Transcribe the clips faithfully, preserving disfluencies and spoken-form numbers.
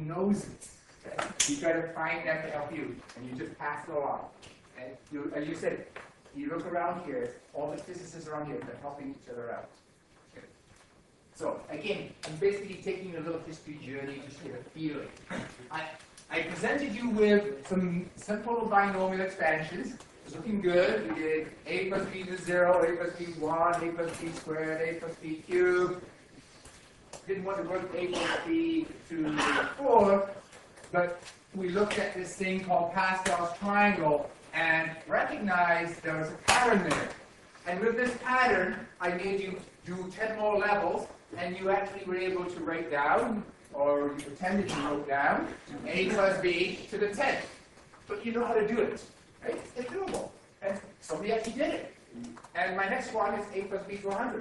knows it. Okay? You try to find them to help you, and you just pass it along. And you, as you said, you look around here, all the physicists around here, they're helping each other out. Okay. So again, I'm basically taking a little history journey just to get a feeling. I, I presented you with some simple binomial expansions. It's looking good. We did a plus b is zero, a plus b is one, a plus b squared, a plus b cubed. Didn't want to work a plus b to four, but we looked at this thing called Pascal's triangle and recognized there was a pattern there. And with this pattern, I made you do ten more levels, and you actually were able to write down, or you pretended you wrote down, a plus b to the tenth. But you know how to do it, right? It's doable. And somebody actually did it. And my next one is a plus b to one hundred.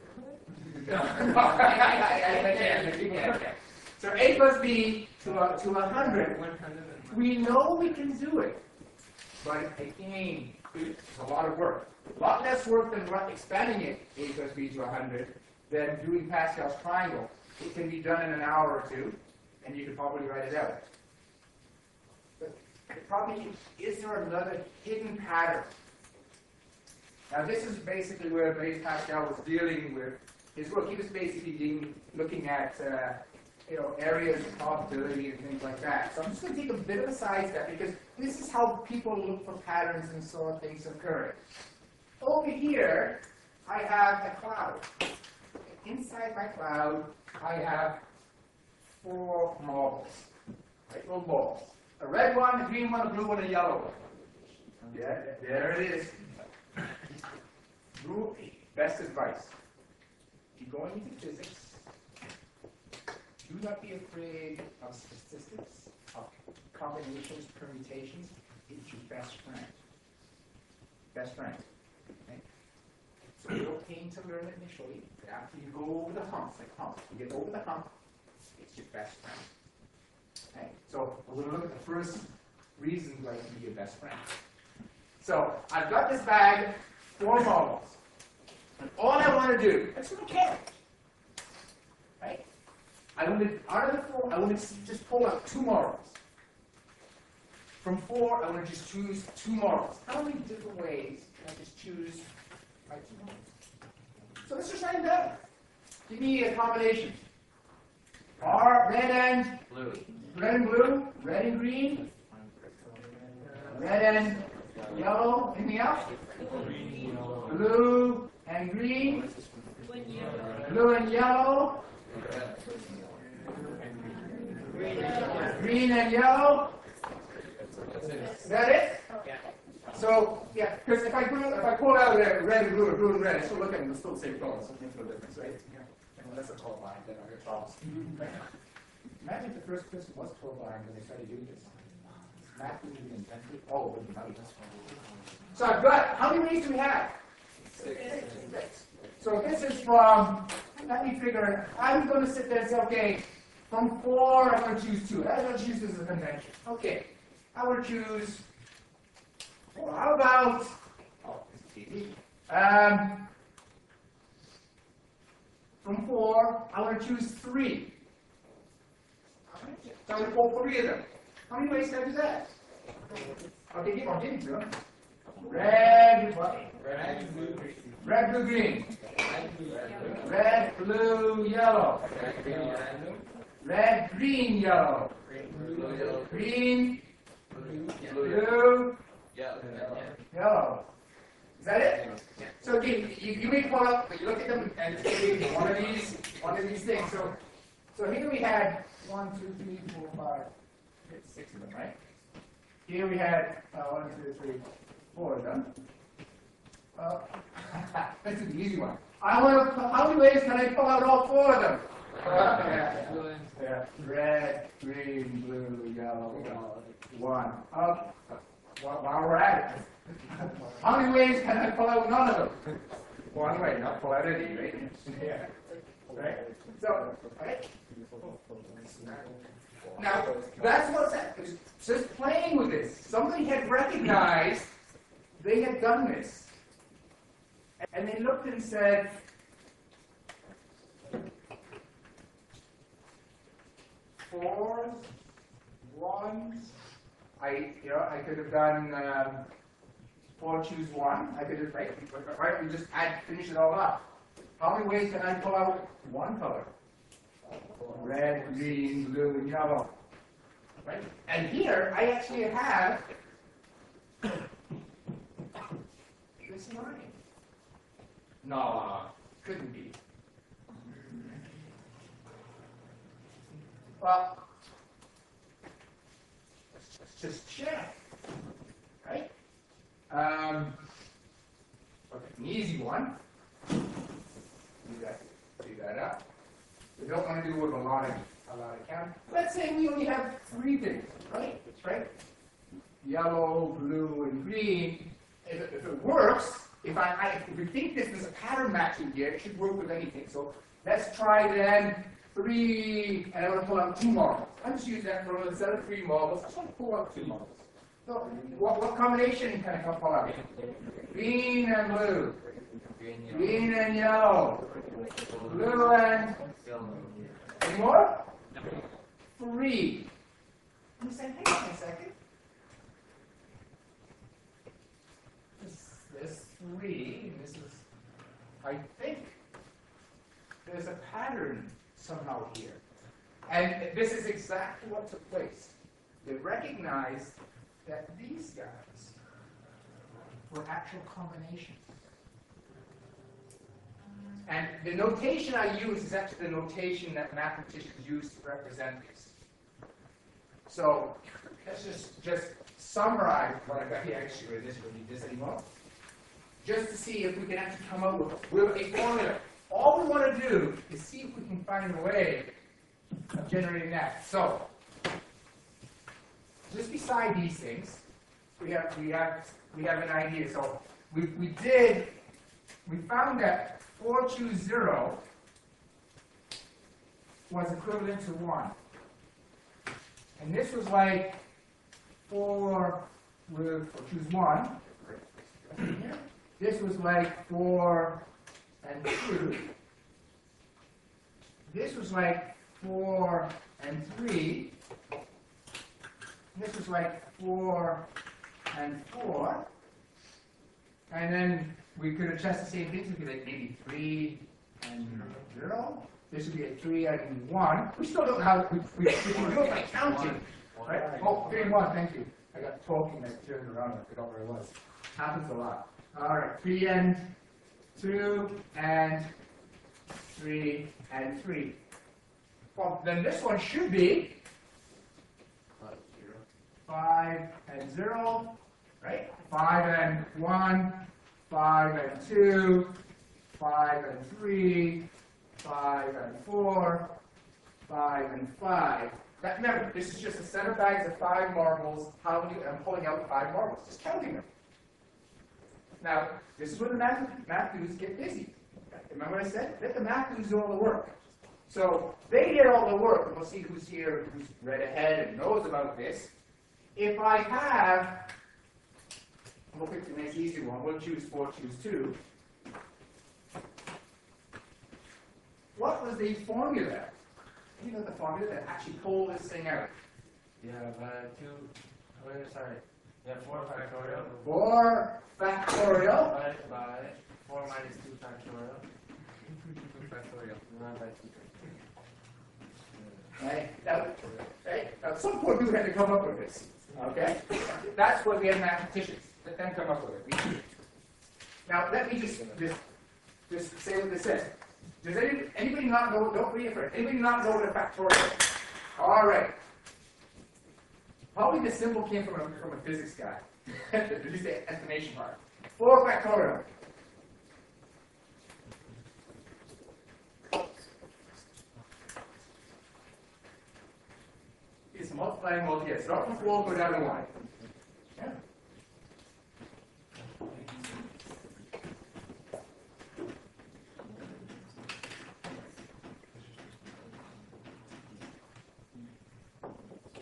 So a plus b to, uh, to one hundred, we know we can do it. But again, it's a lot of work. A lot less work than expanding it, a plus b to one hundred, than doing Pascal's triangle. It can be done in an hour or two, and you can probably write it out. But probably, is there another hidden pattern? Now this is basically where Blaise Pascal was dealing with his work. He was basically being, looking at uh, you know, areas of probability and things like that. So I'm just going to take a bit of a sidestep because this is how people look for patterns and saw things occurring. Over here, I have a cloud. Inside my cloud, I have four marbles, right, little balls. A red one, a green one, a blue one, a yellow one. Yeah, there it is. Rule eight, best advice. If you're going into physics, do not be afraid of statistics, of combinations, permutations. It's your best friend. Best friend. Okay? So you're pain to learn initially, but after you go over the hump, like hump, you get over the hump, it's your best friend. Okay? So we're going to look at the first reason why you can be your best friend. So I've got this bag, four marbles. And all I want to do, I just want to count. Right? I want to, out of the four, I want to just pull out two marbles. From four, I want to just choose two marbles. How many different ways can I just choose my two marbles? So let's just write them down. Give me a combination. R, red and blue. Red and blue, red and green, red and yellow. Anything else? Blue and green, blue and yellow, green and yellow. Is that it? So, yeah, because if I pull, if I pull out red, red and blue, or blue and red, I still look at them, it's still the same color, so there's no difference, right? Yeah. Unless it's colorblind, then I get problems. Imagine if the first person was colorblind when they started doing this. Math didn't even invent it. Oh, it wouldn't be. So I've got, how many ways do we have? Six. Six. So this is from, let me figure, I'm going to sit there and say, okay, from four, I'm going to choose two. I'm going to choose this as a convention. Okay, I will choose, well, how about, oh, this is easy. Um, from four, I want to choose three. So I'm going to pull three of them. How many ways can I do that? Okay, keep on getting to them. Red, what? Red, blue, green. Red, blue, green. Red, blue, yellow. Red, green, yellow. Green, blue, yellow. Is that it? So again, you, you may pull up, but you look at them and it's one of these, one of these things. So, so here we had one, two, three, four, five, six of them, right? Here we had uh, one, two, three, four of them. Uh, that's an easy one. I want to. How many ways can I pull out all four of them? Uh, yeah, yeah. Red, green, blue, yellow. One. Uh, while we're at it, how many ways can I pull out none of them? One way, not pull out any, right? Yeah. Right. So, right. Now, that's what's happening. Just playing with this. Somebody had recognized they had done this. And they looked and said, fours, ones. I, you know, I could have done um, four, choose one. I could have, right? Right? We just add, finish it all up. How many ways can I pull out one color? Red, green, blue, and yellow. Right? And here, I actually have this line. No, couldn't be. Well, let's just check, right? Um, okay, an easy one. Do that, do that up. We don't want to do with a lot of a lot of count. Let's say we only have three things, right? That's right. Yellow, blue, and green. If it, if it works, if I, I if we think this is a pattern matching here, it should work with anything. So let's try then three, and I want to pull out two marbles. I'm just using that for instead of three marbles. I just want to pull out two marbles. So what, what combination can I pull out? Green and blue. Green and yellow. Blue and any more? Three. You say, hang on a second. This, this three, and this is, I think, there's a pattern somehow here. And this is exactly what took place. They recognized that these guys were actual combinations. And the notation I use is actually the notation that mathematicians use to represent this. So let's just, just summarize what I've got here. Actually, this will need this anymore. Just to see if we can actually come up with, with a formula. All we want to do is see if we can find a way of generating that. So just beside these things, we have we have we have an idea. So we we did we found that four choose zero was equivalent to one. And this was like four with or choose one. This was like four and two. This was like four and three. This was like four and four. And then we could adjust the same things. It would be like maybe three and zero. This would be a three and one. We still don't have, we, we, we can do it by counting. Right? Oh, three and one, thank you. I got talking, I turned around, I forgot where it was. Happens a lot. All right, three and two and three and three. Well, then this one should be five and zero, right? Five and one, five and two, five and three, five and four, five and five. That, remember, this is just a set of bags of five marbles. How many? I'm pulling out five marbles, just counting them. Now, this is where the math, math dudes get busy. Remember what I said? Let the math dudes do all the work. So they did all the work, and we'll see who's here, who's read ahead and knows about this. If I have, we'll pick the nice easy one. We'll choose four, choose two. What was the formula? You know the formula that actually pulled this thing out? You have uh, two, oh, sorry, you have four factorial. Four factorial. Divided by four minus two factorial. two factorial. Divided by two. Right? Now, right? At some point we had to come up with this. Okay? That's what we have mathematicians. Let them come up with it. Now let me just just just say what this says. Does any, anybody not know, don't read it for it, anybody not know what a factorial is? All right. Probably the symbol came from a, from a physics guy. At least the estimation part. four factorial. It's multiplying multi-yes. Start from four, go down to one. Yeah.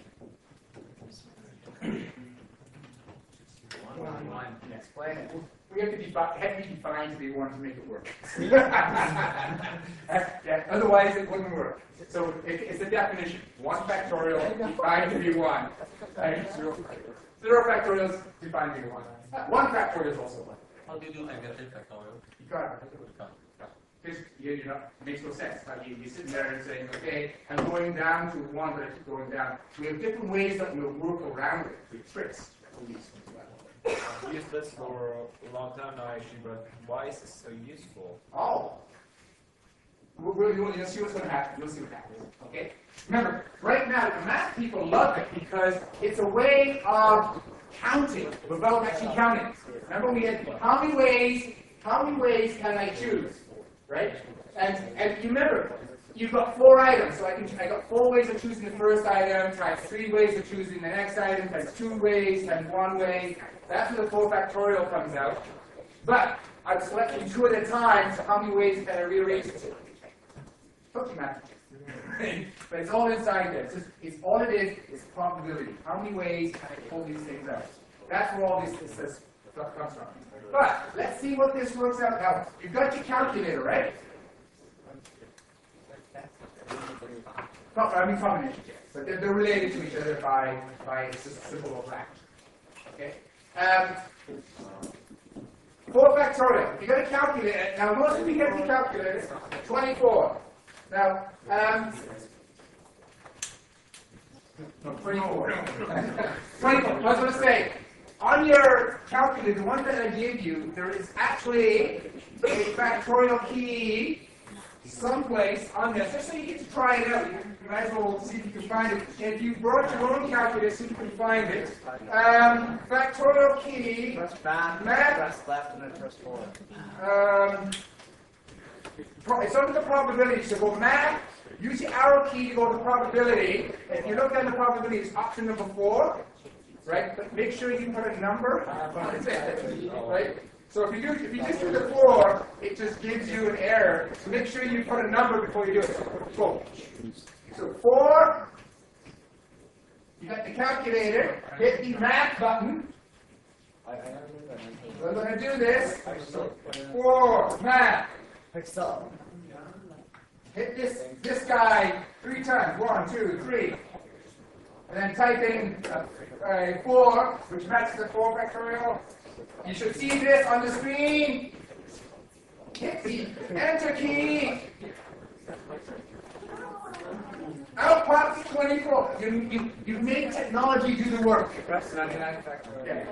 Explain it. we have to defi- heavily define to be one to make it work. Yeah, otherwise it wouldn't work. So it, it's a definition. One factorial defined to be one. Right? Zero, zero factorials defined to be one. One factorial is also one. How do you do negative factorial? You got it. Because you, you know, it makes no sense. Like you, you sit there and saying, okay, I'm going down to one, but I keep going down. We have different ways that we'll work around it with tricks. I've used this for a long time now, actually, but why is this so useful? Oh. We'll, we'll, you'll, you'll see what's going to happen. You'll see what happens. Okay? Remember, right now, the math people love it because it's a way of counting without actually counting. Remember, we had how many ways, how many ways can I choose? Right? And and you remember, you've got four items, so I can I got four ways of choosing the first item, times three ways of choosing the next item, times two ways, times one way. That's where the four factorial comes out. But I'm selecting two at a time, so how many ways can I rearrange it to? Took you math. But it's all inside there. It's, just, it's all it is, is probability. How many ways can I pull these things out? That's where all this, this, this stuff comes from. But let's see what this works out. Now, you've got your calculator, right? No, I mean combinations, yes. But they're, they're related to each other by, by just a simple fact. Okay? Um, four factorial. You got a calculator. Now, most of you get the calculator. twenty-four. Now, um, no, twenty-four. twenty-four. I was going to say, on your calculator, the one that I gave you, there is actually a factorial key someplace on this, just so you get to try it out. You might as well see if you can find it. If you brought your own calculator, see if you can find it. Um, factorial key. Press back, Math. press left, and then press forward. Um, pro- it's under the probability. So go math, use the arrow key to go to probability. If you look at the probability, it's option number four. Right? But make sure you put a number. That's it. Right? So if you do, if you just do the four, it just gives you an error. So make sure you put a number before you do it. So go. So four. You got the calculator. Hit the math button. We're going to do this. So four math. Excel. Hit this this guy three times. One, two, three. And then type in uh, uh, four, which matches the four factorial. You should see this on the screen. Hit the enter key. Out pops twenty-four. You, you, you made technology do the work. Press ninety-nine factorial. Yeah.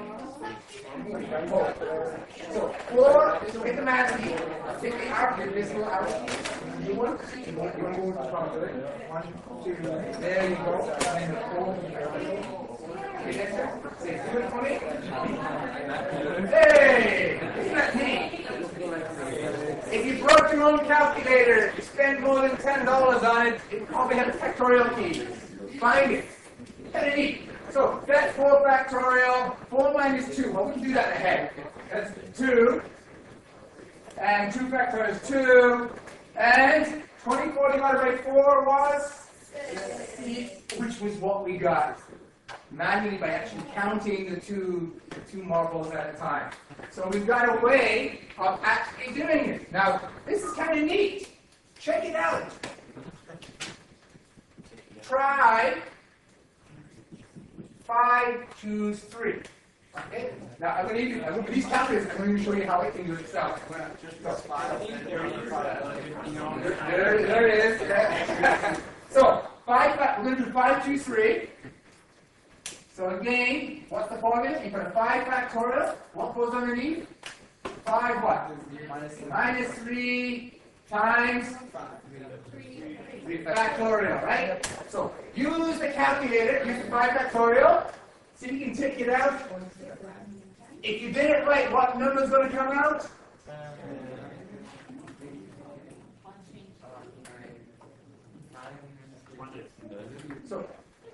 So four, so hit the math key. Take the arrow, get this little arrow key. You want to see, you want to move the probability. One, two, there you go. And then the four. Okay, next time. Say, do it for me. Hey! Isn't that neat? If you brought your own calculator, you spend more than ten dollars on it, it probably has a factorial key. Find it. Kind of neat. So that's four factorial. four minus two. Well, we can do that ahead. That's two. And two factorial is two. And twenty-four divided by four was? Which was what we got manually by actually counting the two, the two marbles at a time. So we've got a way of actually doing it. Now, this is kind of neat. Check it out. Try five, choose three. Okay? Now, I'm going to give you, I'm going to these calculators, I'm going to show you how it can do it itself. There, there it is. So, five, five, we're going to do five, choose three. So again, what's the formula? You put a five factorial. What goes underneath? five what? Minus, Minus three times three factorial, right? So use the calculator, use the five factorial. See if you can take it out. If you did it right, what number is going to come out? So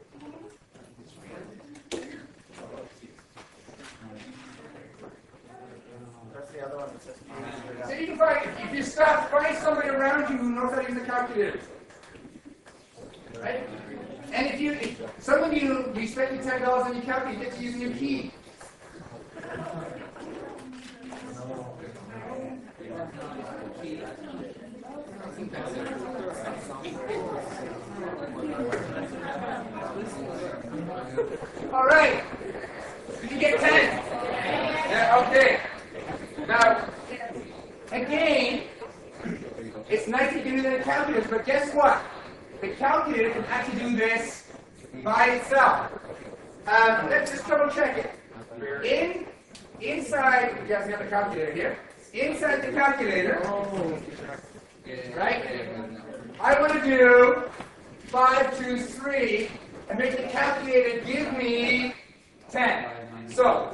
The other one that says So you can find, if you stop, find somebody around you who knows how to use the calculator. Right? And if you, if some of you, you spend your ten dollars on your calculator, you get to use your key. All right. Did you get ten? Yeah, okay. Now, again, it's nice to do it in a calculator, but guess what? The calculator can actually do this by itself. Um, let's just double check it. In, inside, you guys have the calculator here. Inside the calculator, right? I want to do five, two, three, and make the calculator give me ten. So,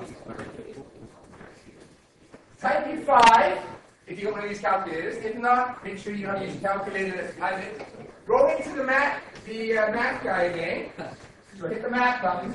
type in five if you have one of these calculators. If not, make sure you don't use a calculator. Go into the math, the uh, math guy again. Hit the math button.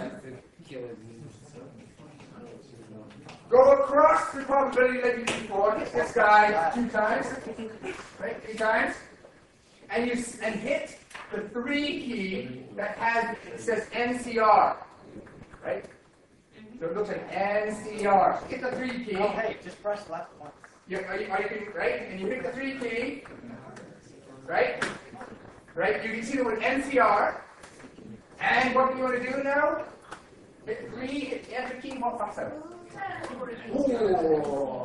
Go across the probability that you did before. Hit this guy two times, right? Three times, and you and hit the three key that has it says N C R, right? So it looks like N C R. Hit the three key. Oh, hey, just press left once. You, are you, are you, right? And you hit the three key, right? Right? You can see the word N C R. And what do you want to do now? Hit three, hit the enter key, what pops out? Ooh.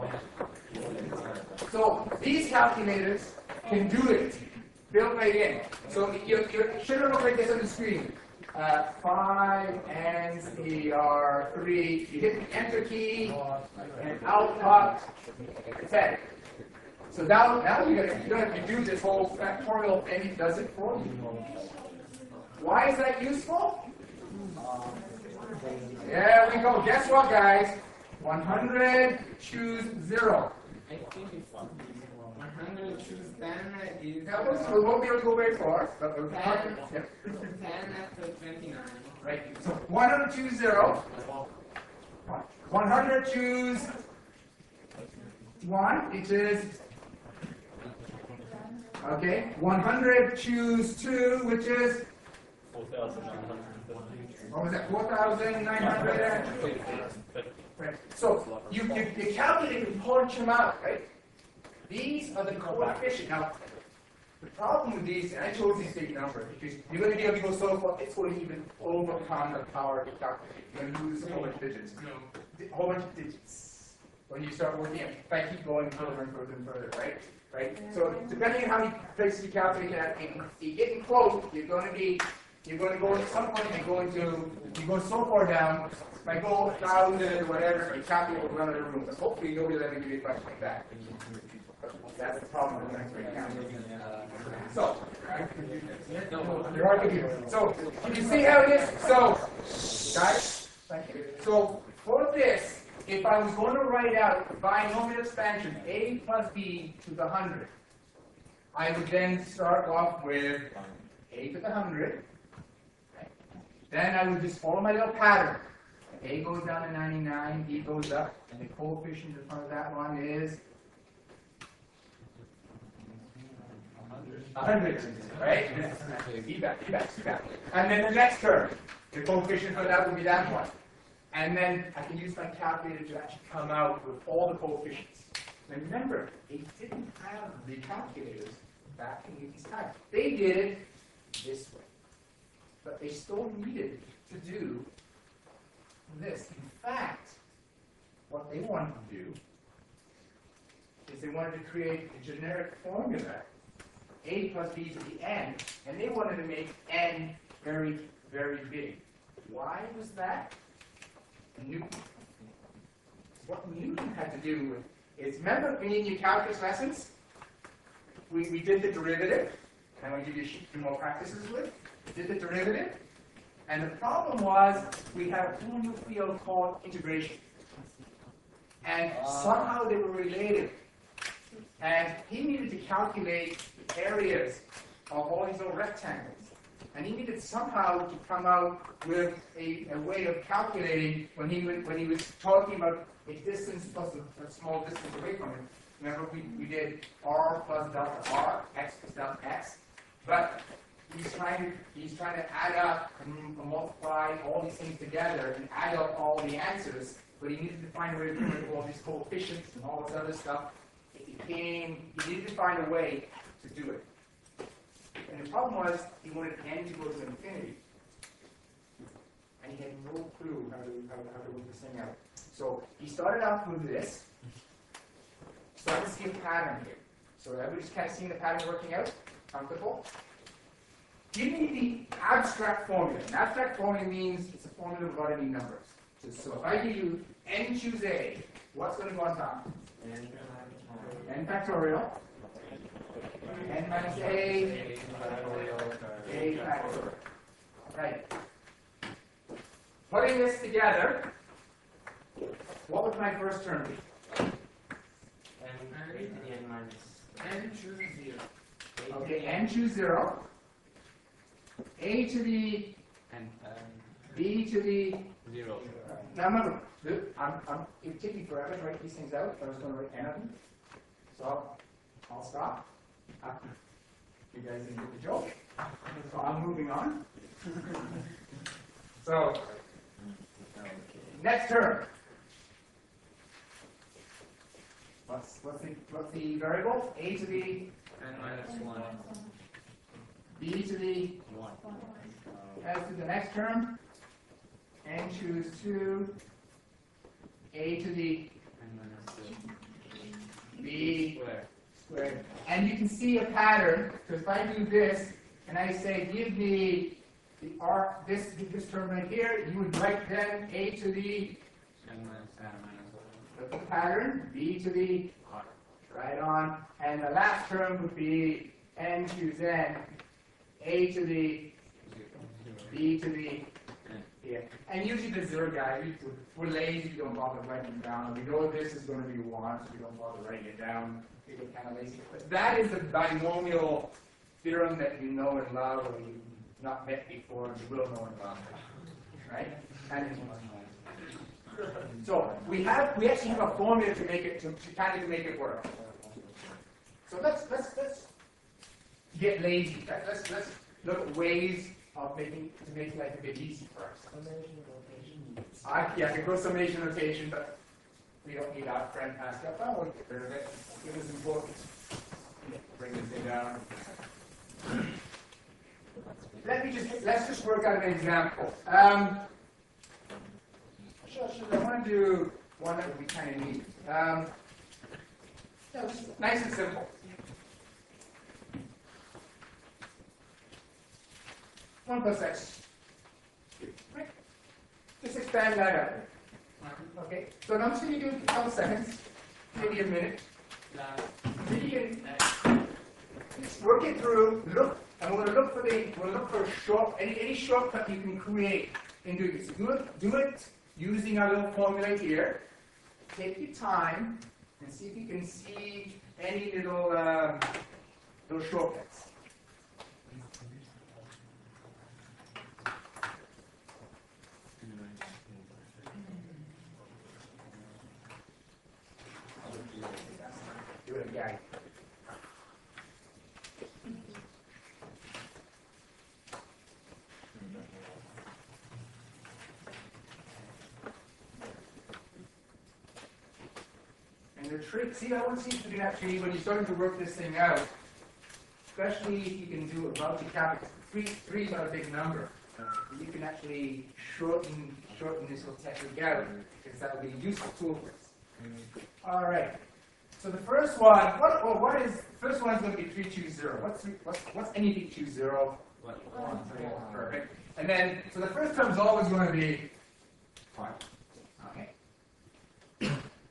So these calculators can do it, built right in. So you, you, it should look like this on the screen. Uh, five N C R three. You hit the enter key, and out pops ten. So now, now you you don't have to do this whole factorial thing. It does it for you. Why is that useful? There we go. Guess what, guys? one hundred, choose zero. I think it's one hundred choose ten is Now, we won't be able to go very far, but we'll ten, yep. ten after twenty-nine. Right. So one hundred choose zero. one hundred choose one, which is okay. one hundred choose two, which is what was that? four thousand nine hundred. Right. So you, you, you calculate and punch them out, right? These are the coefficient. Now, the problem with these, and I chose these big numbers because you're going to be able to go so far, it's going to even overcome the power of the calculator. You're going to lose a whole bunch of digits. A whole bunch of digits when you start working it. If I keep going further and further and further, right? Right? So depending on how many places you calculate that, if you're getting close, you're going to be, you're going to go at some point, you're going to, you go so far down. If I go a thousand or whatever, you calculate will run out of room. But hopefully nobody will ever give you a question like that. That's the problem with next grade counting. So, there are computers. So, can you see how it is? So, guys, thank you. So, for this, if I was going to write out binomial expansion a plus b to the hundred, I would then start off with a to the hundred. Then I would just follow my little pattern. A goes down to ninety-nine, B goes up, and the coefficient in front of that one is one hundred, right? Feedback, feedback, feedback. And then the next term, the coefficient for that would be that one. And then I can use my calculator to actually come out with all the coefficients. And remember, they didn't have the calculators back in eighties time. They did it this way. But they still needed to do this. In fact, what they wanted to do is they wanted to create a generic formula, a plus b to the n, and they wanted to make n very, very big. Why was that? Newton. What Newton had to do with is, remember me in your calculus lessons? We, we did the derivative, and I'll give you a sheet for more practices with. We did the derivative, and the problem was we had a whole new field called integration. And somehow they were related. And he needed to calculate the areas of all these little rectangles. And he needed somehow to come out with a, a way of calculating when he, when he was talking about a distance plus a, a small distance away from it. Remember, we, we did r plus delta r, x plus delta x. But he's trying to, he's trying to add up and multiply all these things together and add up all the answers. But he needed to find a way to do all these coefficients and all this other stuff. If he became, he needed to find a way to do it. And the problem was, he wanted n to go to infinity. And he had no clue how to, how, how to work this thing out. So he started out with this, started to see a pattern here. So everybody's kind of seeing the pattern working out? Comfortable? Give me the abstract formula. An abstract formula means it's a formula of any numbers. So, so if I give you n choose a, what's going to go on top? N factorial. N minus a, a factorial. Right. Putting this together, what would my first term be? And a to the n minus. N chooses zero. Okay, n choose zero. A to the And um, b to the. zero. Now remember, th- I'm, I'm, it would take me forever to write these things out. I was going to write n of them. So I'll stop. Uh, You guys didn't get the joke. So I'm moving on. So next term. What's what's the what's the variable? A to the N minus one. b to the One. as to the next term. N choose two. A to the N minus two. b Square. squared. And you can see a pattern, because if I do this, and I say, give me the arc, this, this term right here, you would write then a to the, N minus N minus one. look at the pattern, b to the, right on, and the last term would be n choose n, a to the, b to the, here. And usually the zero guys, we, we're lazy, we don't bother writing it down. We know this is going to be one, so we don't bother writing it down. We get kind of lazy. But that is the binomial theorem that you know and love, or you've not met before, and you will know and love. Right? And so we have, we actually have a formula to make it, to, to kind of to make it work. So let's let's let's get lazy. Let, let's let's look at ways of making to make life a bit easy for us. I, yeah, I can go summation notation, but we don't need our friend Pascal. Oh, we'll get rid of it. It was important. Bring this thing down. Let me just let's just work out an example. Um, sure, sure. I want to do one that would be kind of neat. Um, no, just nice and simple. One plus x. Right? Just expand that out. Okay? So I'm just going to do it in a couple seconds, maybe a minute. Then you can just work it through, look, and we're going to look for the, we're going to look for a short, any, any shortcut you can create in doing this. Do it, do it using our little formula here. Take your time and see if you can see any little, um, little shortcuts. Do it again. And the trick, see how one seems to be actually when you're starting to work this thing out, especially if you can do a multi-capital. Three, three is not a big number. You can actually shorten shorten this little technique out because that will be a useful tool for us. All right. So the first one, what, well, what is, first one is going to be three choose zero. What's, three, what's, what's anything choose zero? What? One. Perfect. And then, so the first term is always going to be one. Okay.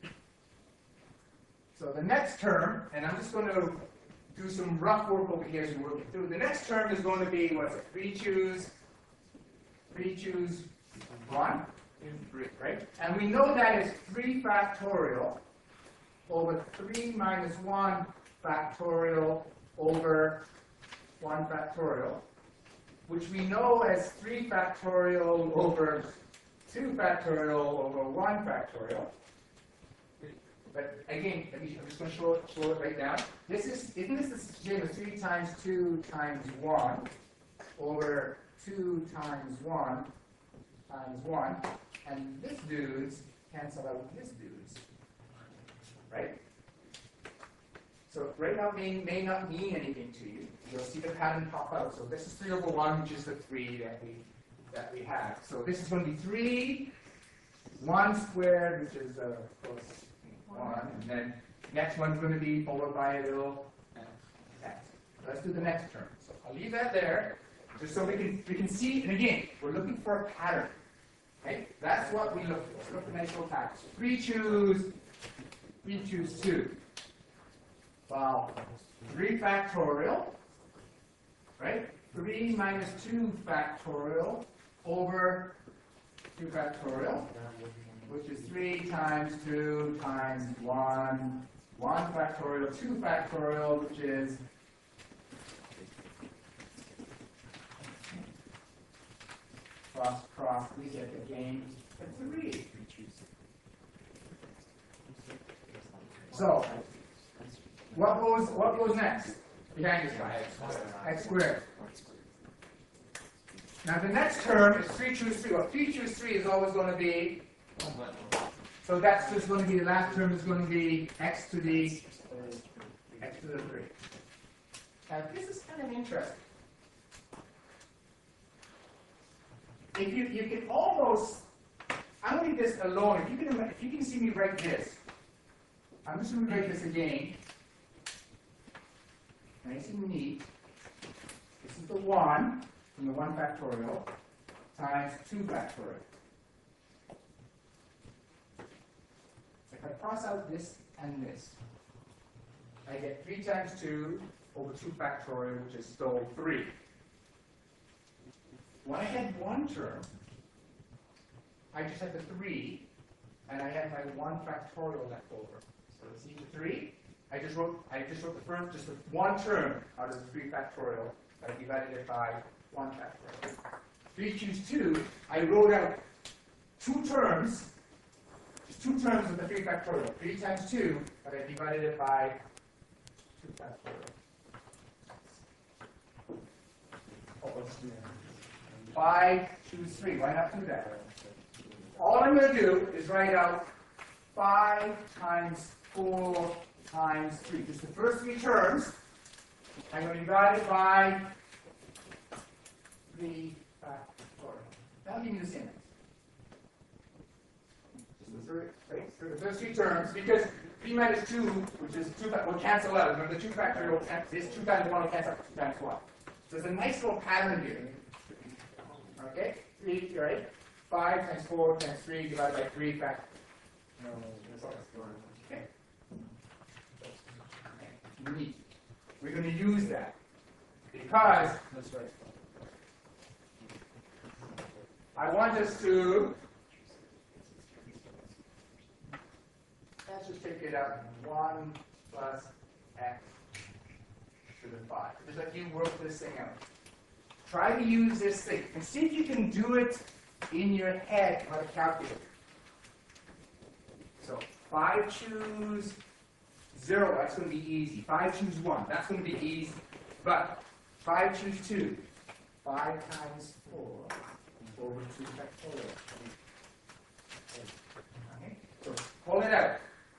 So the next term, and I'm just going to do some rough work over here as we work it through. The next term is going to be, what's it? three choose, three choose one, three, right? And we know that is three factorial over three minus one factorial over one factorial, which we know as three factorial over two factorial over one factorial. But again, let me, I'm just going to slow, slow it right down. This is, isn't this the same as three times two times one over two times one times one, and this dude's cancel out with this dude's, right? So right now may, may not mean anything to you. You'll see the pattern pop out. So this is three over one, which is the three that we that we have. So this is going to be three, one squared, which is uh, of course one, and then next one's going to be followed by a little x. Let's do the next term. So I'll leave that there, just so we can we can see. And again, we're looking for a pattern. Okay, that's what we look for. Let's look for a nice little pattern. So three choose, three choose two. Well, three factorial, right? three minus two factorial over two factorial, which is three times two times one, one factorial, two factorial, which is cross, cross, we get again a three. So, what goes, what goes next? Behind this guy, x squared. Now the next term is three choose three. Well, three choose three is always going to be, so that's just going to be, the last term is going to be x to the, x to the three. Now this is kind of interesting. If you, you can almost, I'm going to leave this alone. If you can, if you can see me write this, I'm just going to write this again. Nice and neat. This is the one from the one factorial times two factorial. If I cross out this and this, I get three times two over two factorial, which is still three. When I had one term, I just had the three, and I had my one factorial left over. So see the three? I just wrote I just wrote the first just the one term out of the three factorial. I divided it by one factorial. Three choose two, I wrote out two terms, just two terms of the three factorial. Three times two, but I divided it by two factorial. Oh, let's do that. Five choose three. Why not do that? All I'm going to do is write out five times four times three. Just the first three terms. I'm going to divide it by three factorial. That'll give me the same answer. Just the third, right, so the first three terms, because three minus two, which is two, will cancel out. Remember, the two factorial is two times one will cancel out two times one. So there's a nice little pattern here. Okay, three, right? Five times four times three divided by three factorial. Okay. Neat. We're going to use that because that's right. I want us to, let's just take it out, one plus x to the five. Just like you work this thing out. Try to use this thing and see if you can do it in your head how to calculate. So five choose zero, that's going to be easy. five choose one, that's going to be easy. But five choose two, five times four over two factorial. Okay, so pull it out.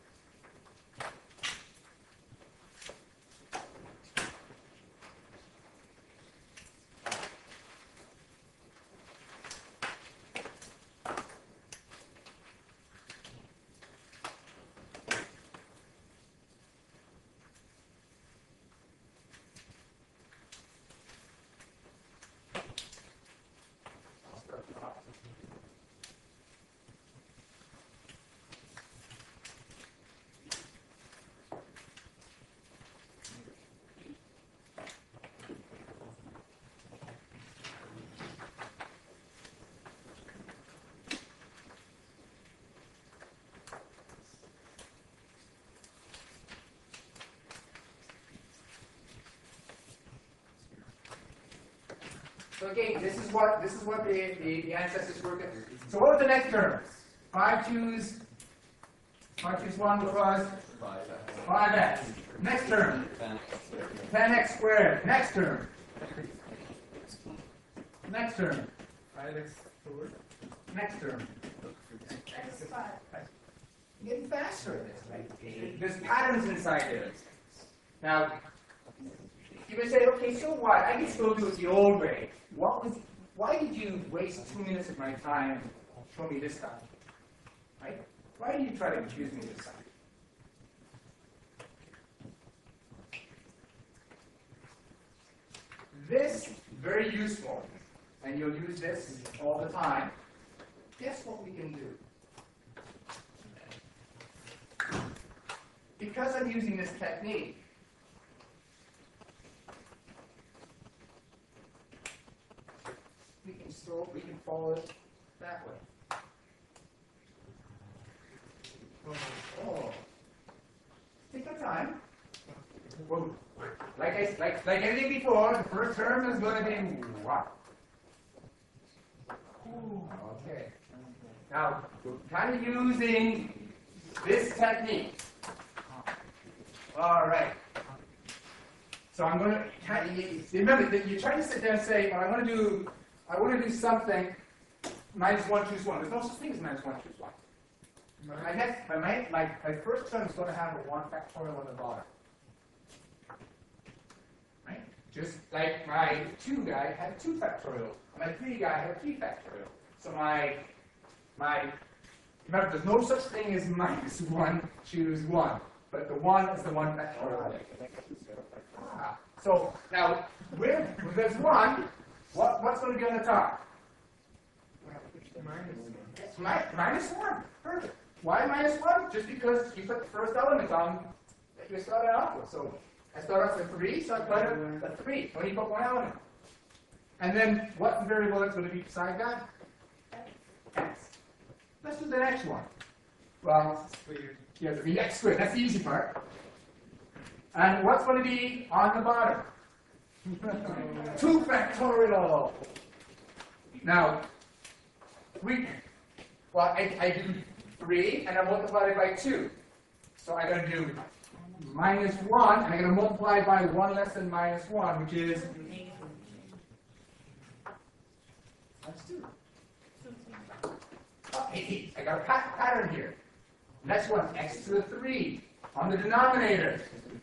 So again, this is what this is what the, the, the ancestors worked at. So what was the next term? Five choose five choose one was five x. Next term. ten x squared. Next term. Next term. five x squared. Next term. X five. You're getting faster at this, right? There's patterns inside there. Now, you may say, okay, so what? I can still do it the old way. What was? Why did you waste two minutes of my time and show me this stuff? Right? Why did you try to confuse me this time? This, very useful, and you'll use this all the time. Guess what we can do? Because I'm using this technique, we can still, we can follow it that way. Oh, take your time. Well, like I like like anything before, the first term is going to be what? Okay. Now we're kind of using this technique. All right. So I'm going to remember that you're trying to sit there and say, well, I want to do I want to do something minus one choose one. There's no such thing as minus one choose one. My next my my my, my first term is going to have a one factorial on the bottom. Right? Just like my two guy had two factorial. My three guy had three factorial. So my my remember there's no such thing as minus one choose one. But the one is the one factorial. Ah. So now where when there's one, what what's going to be on the top? It's mi minus one. Perfect. Why minus one? Just because you put the first element on that you started off with. So I start off with three, so I put a, a three. When you put one element. And then what's the variable that's going to be beside that? X. Let's do the next one. Well, yeah, the x squared. That's the easy part. And what's going to be on the bottom? two factorial. Now, we, well, I, I do three, and I multiply it by two. So I'm going to do minus one, and I'm going to multiply by one less than minus one, which is that's two. Oh, hey, hey, I got a pat pattern here. Next one, x to the three on the denominator.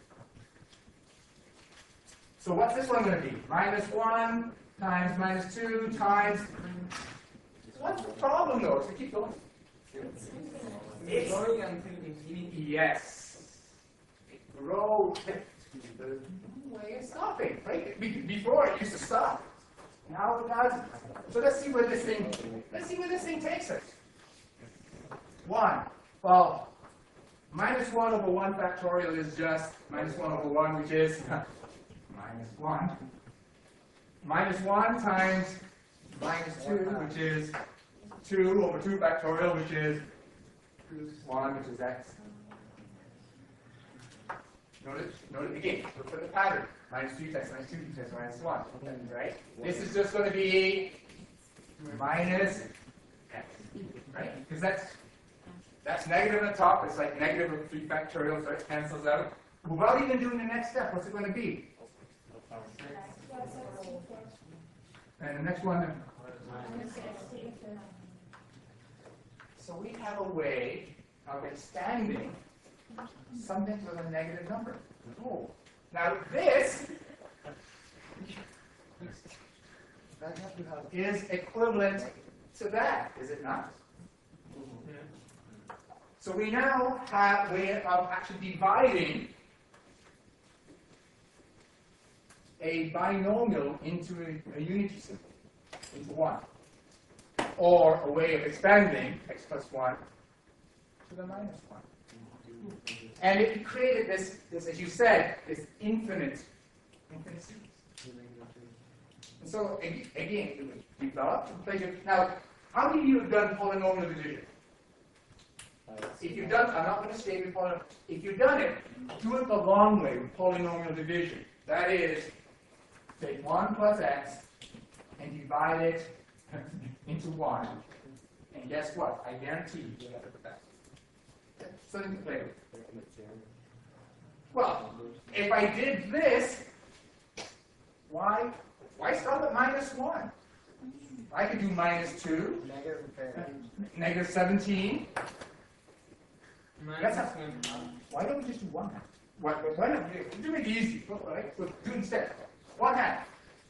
So what's this one going to be? Minus one times minus two times. What's the problem though? So keep going. It's Going until infinity. yes. It grows. There's no way of stopping, right? Be- Before it used to stop. Now it doesn't. So let's see where this thing. Let's see where this thing takes us. One. Well, minus one over one factorial is just minus one over one, which is minus one. Minus one times minus two, which is two over two factorial, which is one, which is x. Notice, notice again, look for the pattern. Minus two times minus two times minus one. Right? This is just going to be minus x. Right? Because that's that's negative on the top. It's like negative of three factorial, so it cancels out. Without even doing the next step, what's it going to be? And the next one. So we have a way of expanding something with a negative number. Oh. Now this is equivalent to that, is it not? So we now have a way of actually dividing a binomial into a, a unity symbol, into one. Or a way of expanding x plus one to the minus one. And it created this, this, as you said, this infinite, infinite series. And so, again, it was developed in pleasure. Now, how many of you have done polynomial division? If you've done, I'm not going to stay with polynomial. If you've done it, do it the long way with polynomial division. That is, take one plus x and divide it into one. And guess what? I guarantee you'll have it back. Something to play with. Well, if I did this, why, why stop at minus one? I could do minus two, negative seventeen. That's how, why don't we just do one? What, what, what, do it easy, all right? So do instead. One half.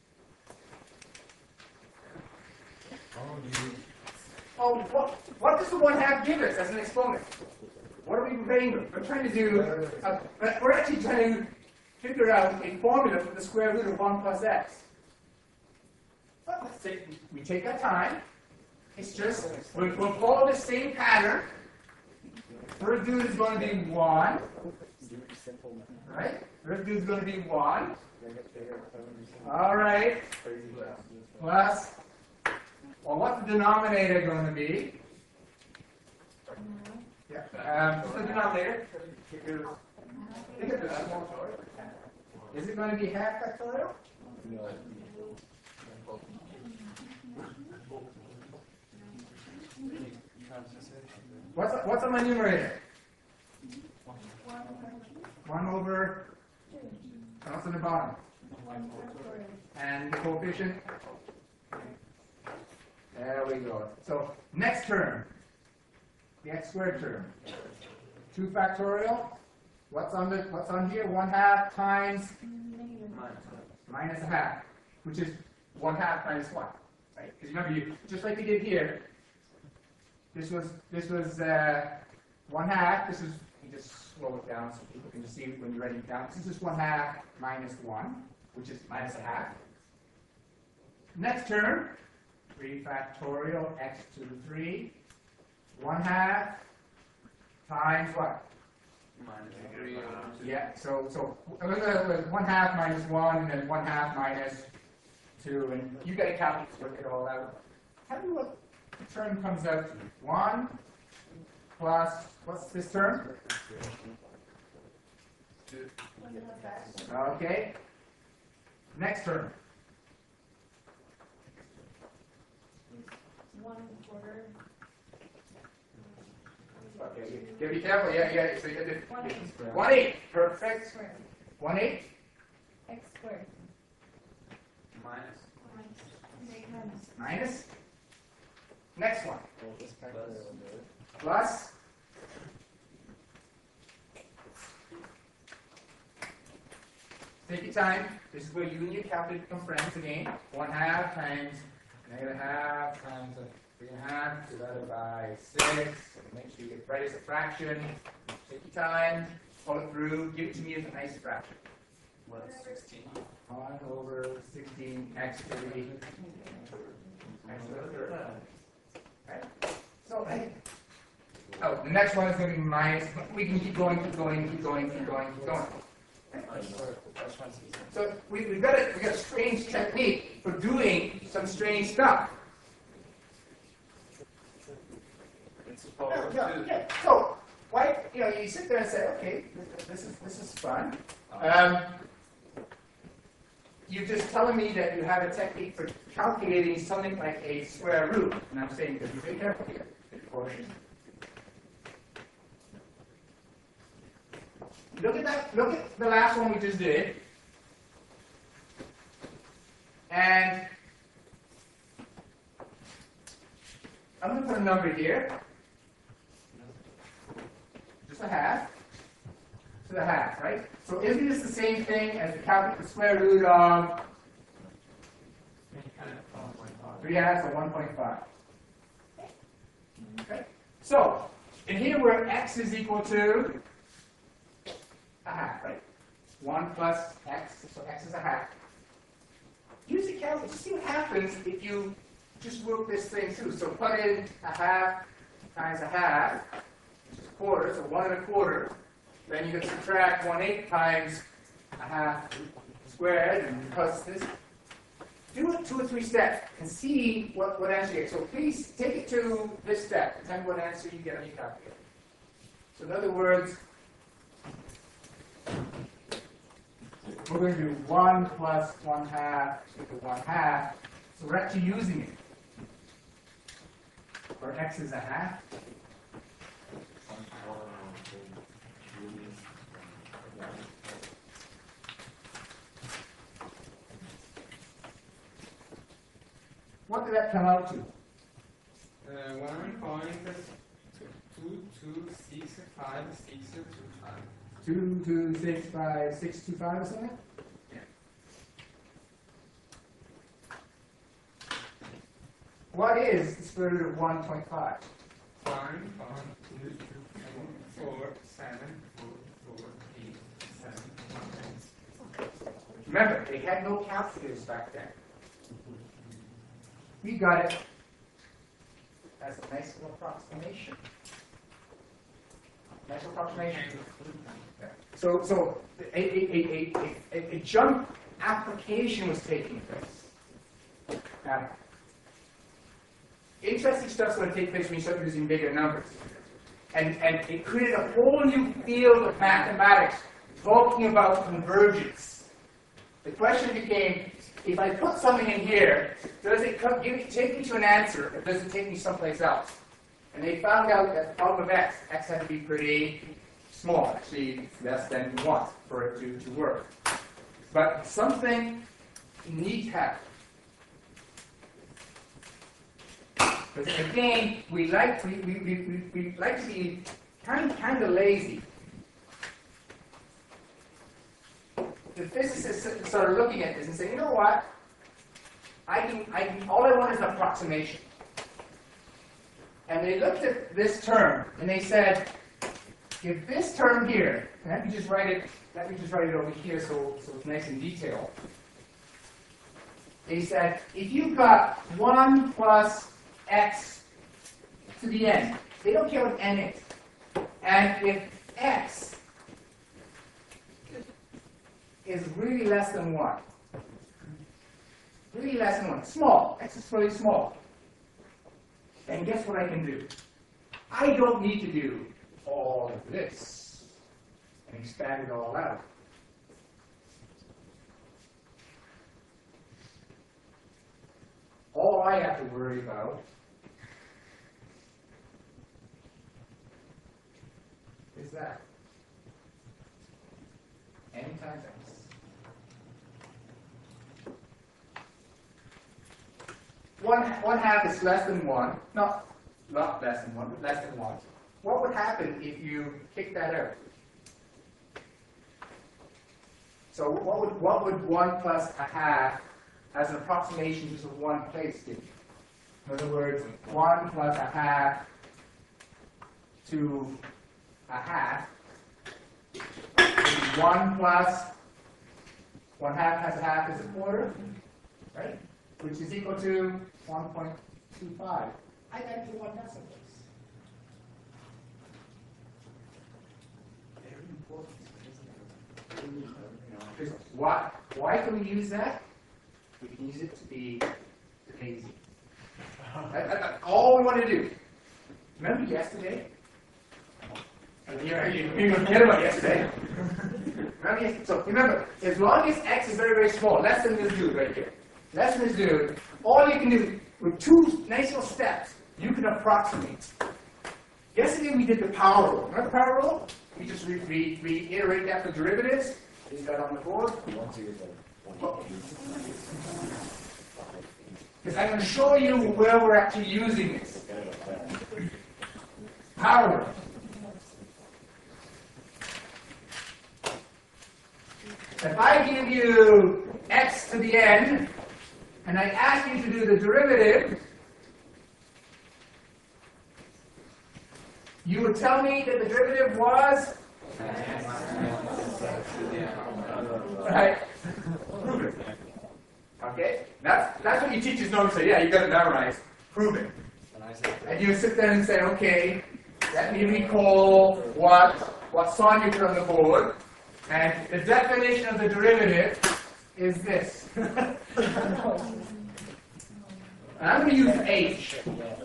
Oh, what, what does the one half give us as an exponent? What are we playing with? We're trying to do, uh, we're actually trying to figure out a formula for the square root of one plus x. Well, let's say we take our time. It's just, we'll, we'll follow the same pattern. First dude is going to be one. Right? First dude is going to be one. All right. Plus, well, what's the denominator going to be? Yeah. Um, what's the denominator? Is it going to be half factorial? What's what's on my numerator? One over. What's on the bottom? And the coefficient. There we go. So next term, the x squared term. Two factorial. What's on the what's on here? One half times minus a half, which is one half minus one. Right? Because remember, you just like we did here. This was this was uh, one half. This is you just slow it down so people can just see it when you're writing it down. This is one half minus one, which is minus a half. Next term, three factorial x to the three. One half times what? Minus three. Yeah. So so uh, one half minus one, and then one half minus two, and you got to calculate to work it all out. Tell me what the term comes out to. One plus what's this term? Two. Okay. Next term. One and a quarter. Okay. You gotta be careful. Yeah, yeah. So you got to One eighth. one eighth. Perfect. Squared. One eighth. X squared. Minus. Minus. Minus. Next one. Plus. Plus. Take your time. This is where you and your calculator become friends again. One half times negative half times a three and a half divided by six. Make sure you get right as a fraction. Take your time. Pull it through. Give it to me as a nice fraction. What's sixteen? one over sixteen x to the x to the third. Right? So, hey. Oh, the next one is going to be minus. We can keep going, keep going, keep going, keep going, keep going. So we, we've got a we got a strange technique for doing some strange stuff. It's power Yeah, of yeah, two. yeah. So why you know you sit there and say, okay, this, this is this is fun. Um, you're just telling me that you have a technique for calculating something like a square root, and I'm saying that be very careful here. Proportion. Look at that. Look at the last one we just did, and I'm going to put a number here. Just a half. To the half, right? So isn't this the same thing as the calculate the square root of three halves or one point five? Okay. So in here where x is equal to a half, right? one plus x, so x is a half. Use the calculator to see what happens if you just work this thing through. So put in a half times a half, which is a quarter, so one and a quarter. Then you can subtract one eighth times a half squared, and because this, do it two or three steps and see what, what answer you get. So please take it to this step and tell me what answer you get on your calculator. So in other words, we're going to do one plus one half equal one half. So we're actually using it. Where x is a half. What did that come out to? Uh, one point two, two, six, five, six, two, five. two, two, six, five, six, two, five, or something? Yeah. What is the square root of one point five? Five, one, two, three, four, seven, four, four, eight, seven, one. Remember, they had no calculators back then. We got it as a nice little approximation. Nice approximation. Yeah. So, so a, a, a, a, a, a jump application was taking place. Now, interesting stuff's going to take place when you start using bigger numbers. And, and it created a whole new field of mathematics talking about convergence. The question became, if I put something in here, does it come, give, take me to an answer, or does it take me someplace else? And they found out that the problem of x, x had to be pretty small, actually less than one, for it to, to work. But something neat happened. Because again, we like, we, we, we, we, we like to be kind, kind of lazy. The physicists started looking at this and saying, you know what? I can, I can, all I want is an approximation. And they looked at this term and they said, if this term here, and let me just write it, let me just write it over here so, so it's nice and detailed. They said, if you've got one plus x to the n, they don't care what n is. And if x is really less than one, really less than one, small, x is really small, then guess what I can do? I don't need to do all of this and expand it all out. All I have to worry about is that n times x. One, one half is less than one, not, not less than one, but less than one. What would happen if you kick that out? So what would, what would one plus a half as an approximation just of one place give? In other words, one plus a half to a half is one plus one half has a half is a quarter, right? Which is equal to one point two five. I got it to one decimal place. Very important, isn't it? Because why, why can we use that? We can use it to be lazy. That, that, that's all we want to do. Remember yesterday? You're, you're, you're going to forget about yesterday. Remember yesterday? So remember, as long as x is very, very small, less than this dude right here, less than this dude, all you can do with two nice little steps, you can approximate. Yesterday we did the power rule. Remember the power rule? We just re re reiterate that for derivatives. Is that on the board? Because I'm going to show you where we're actually using this. Power rule. If I give you x to the n, and I ask you to do the derivative, you would tell me that the derivative was? Right? Prove it. Okay? That's, that's what you teachers normally say. Yeah, you got to memorize. Prove it. And you sit there and say, okay, let me recall what, what Sonia put on the board. And the definition of the derivative is this. And I'm going to use h.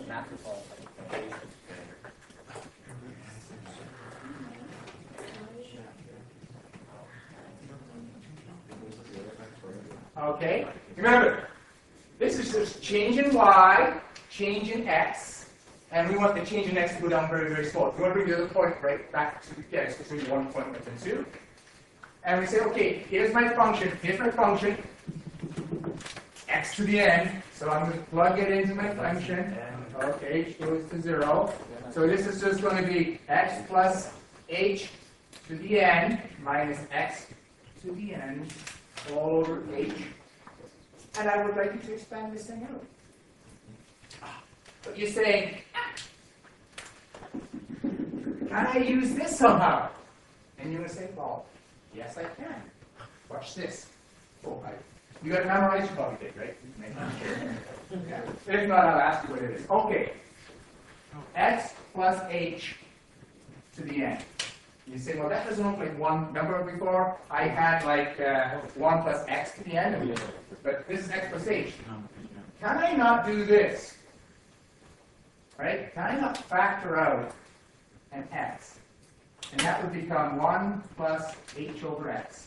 Okay? Remember, this is just change in y, change in x, and we want the change in x to go down very, very slow. We want to bring the other point right back to, yeah, it's between one point and two. And we say, okay, here's my function, here's my function, x to the n, so I'm going to plug it into my function. Okay, h goes to zero. So this is just going to be x plus h to the n minus x to the n all over h. And I would like you to expand this thing out. But you're saying, can I use this somehow? And you're going to say, well, yes, I can. Watch this. Oh, I, you got to memorize, you probably did, right? Yeah. If not, I'll ask you what it is. Okay. X plus h to the n. You say, well, that doesn't look like one. Remember before? I had like uh, one plus x to the n, but this is x plus h. Can I not do this? Right? Can I not factor out an x? And that would become one plus h over x.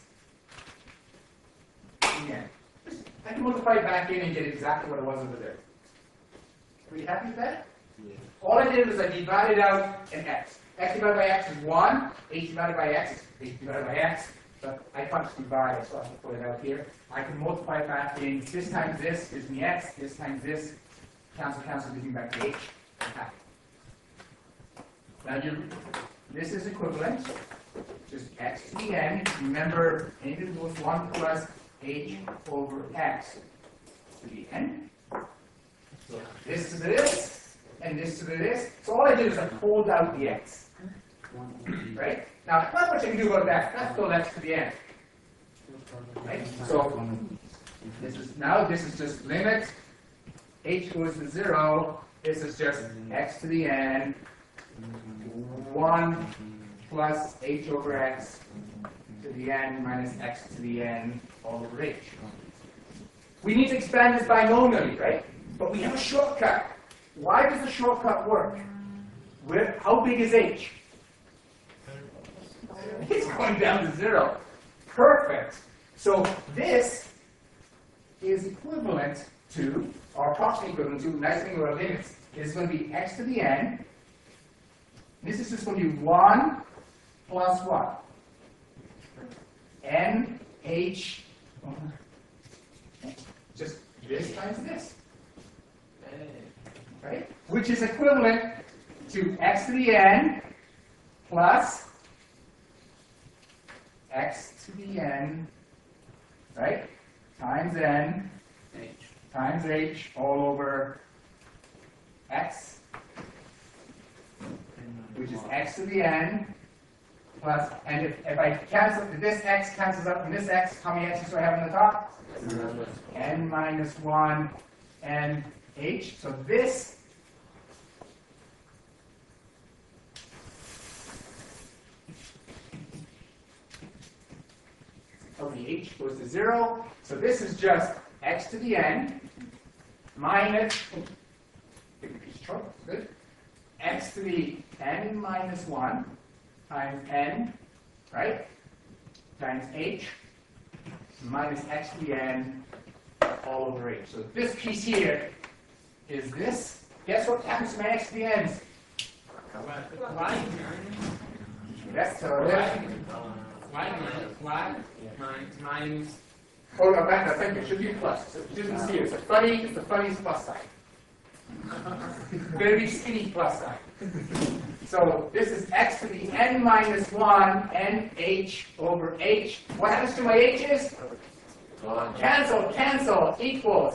Again. I can multiply it back in and get exactly what it was over there. Are you happy with that? Yeah. All I did was I divided out an x. X divided by x is one. H divided by x is h divided by x. But I can't just divide, so I have to put it out here. I can multiply it back in. This times this gives me x. This times this. Cancel, cancel, gives me back h. Happy. Now you, this is equivalent. Just x to the n. Remember, anything goes one plus h over x to the n. So this to this, and this to this. So all I did is I pulled out the x. Right? Now, not much I can do about that. That's still x to the n. Right? So this is now this is just limit. H goes to zero. This is just x to the n. one plus h over x to the n minus x to the n all over h. We need to expand this binomially, right? But we have a shortcut. Why does the shortcut work? Where, how big is h? It's going down to zero. Perfect. So this is equivalent to, or approximately equivalent to, nice thing about limits, is going to be x to the n. This is just going to be one plus what? N h, just this times this. Right? Which is equivalent to x to the n plus x to the n, right? Times n, h, times h all over x, which is x to the n, plus, and if, if I cancel, if this x cancels out from this x, how many x's do I have on the top? N minus one, n h. So this of the h goes to zero. So this is just x to the n minus, good, x to the n minus one times n, right, times h minus x to the n all over h. So this piece here is this. Guess what happens to my x to the n's? That's terrific. Y minus Y minus minus. Oh, no, back up. Thank you. It should be a plus. It didn't see it. It's a funny, it's the funniest plus sign. Very skinny plus sign. So this is x to the n minus one, n h over h. What happens to my h's? Cancel, cancel, equals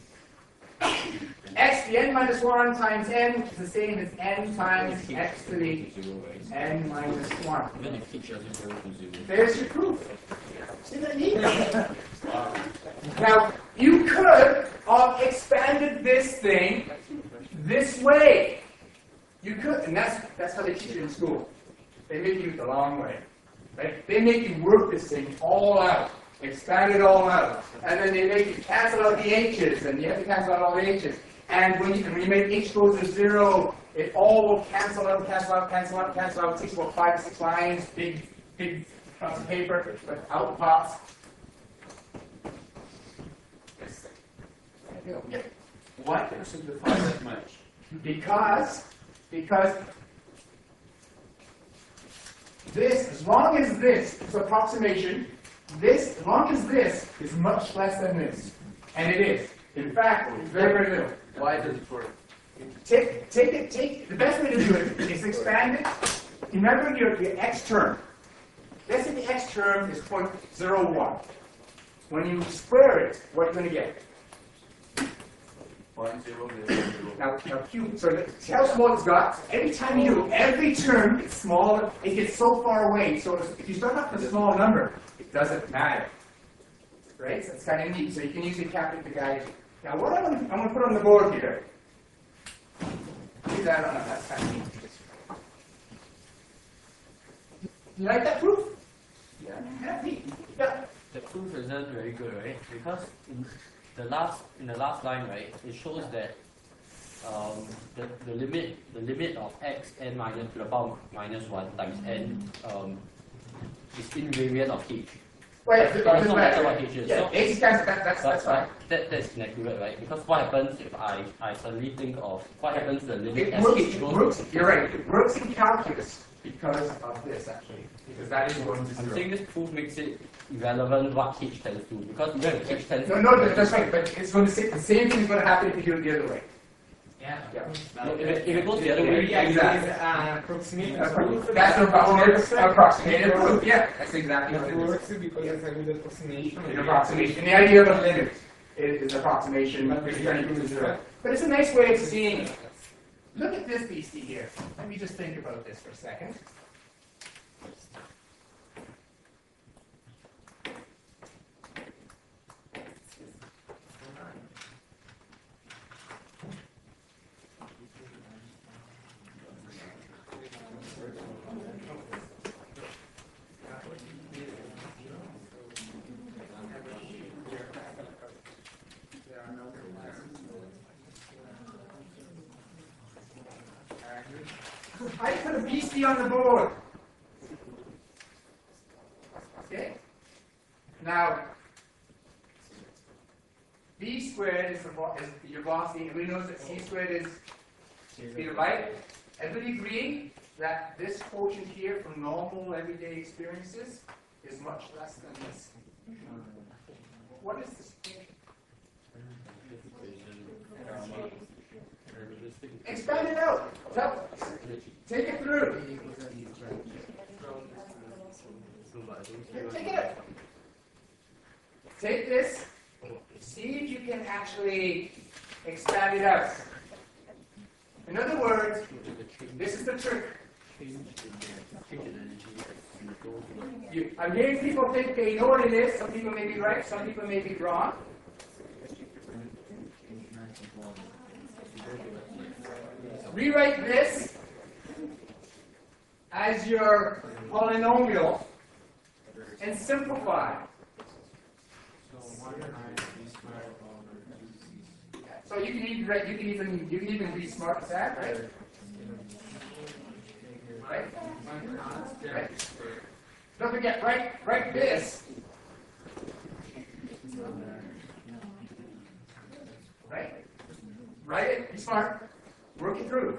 x to the n minus one times n, which is the same as n times x to the n minus one. There's your proof. See that neat? Now, you could have expanded this thing this way. You could, and that's that's how they teach it in school. They make you the long way. Right? They make you work this thing all out. Expand it all out. And then they make you cancel out the h's, and you have to cancel out all the h's. And when you, when you make h goes to zero, it all will cancel out, cancel out, cancel out, cancel out. It takes about five or six lines, big, big piece of paper, but out pops. Why can you simplify that much? Because, because this, as long as this, it's approximation, this, as long as this is much less than this, and it is. In fact, it's very, very little. Why does it work? Take, take it, take, the best way to do it is expand it. Remember your, your x term. let's say the x term is zero point zero one. When you square it, what are you going to get? Point zero zero zero. Now, now Q, so the, see how small it's got? Every time you do, every term gets smaller, it gets so far away. So if you start off with a small number, it doesn't matter. Right? So it's kind of neat. So you can usually calculate the guide. Now what I'm going to, I'm going to put on the board here. See that? I don't know. That's kind of neat. You like that proof? Yeah. Yeah, neat. Yeah. The proof isn't very good, right? Because in the last in the last line, right, it shows that um, the, the limit the limit of x n minus to the power minus one times n um, is invariant of h. Well, yeah, It this doesn't way. matter what h is. Yeah, So, basic times, that, that's, but, that's fine. but that, that's inaccurate, right? Because what happens if I, I suddenly think of what happens to the limit It as works, h it goes works, to you're right, it works in calculus because of this, actually. Because that is going to I'm zero. saying this proof makes it irrelevant what h tends to, because even if h tends No, to no, that's right, but it's going to say, the same thing is going to happen if you do it the other way. Yeah. Yeah. if it, if it goes the other Maybe way, I Exactly. use uh, approximate. That's an approximate, approximated proof, yeah, that's exactly what It it is. works because it's a good approximation. An approximation, and the idea of a limit is, is approximation, but you're trying to do zero. But it's a nice way of seeing it. Look at this beastie here. Let me just think about this for a second. I put a beastie on the board. Okay? Now, b squared is, the, is your velocity. Everybody knows that c squared is speed of light. Everybody agree that this quotient here from normal everyday experiences is much less than this. What is this quotient? Expand it out. Tell, take it through. Take it out. Take this. See if you can actually expand it out. In other words, this is the trick. You, I'm hearing people think they know what it is. Some people may be right, some people may be wrong. Rewrite this as your polynomial and simplify. So you can even write, you can even you can even be smart with that, right? Right? Right. Don't forget, write write this. Right? Write it, be smart. Work it through.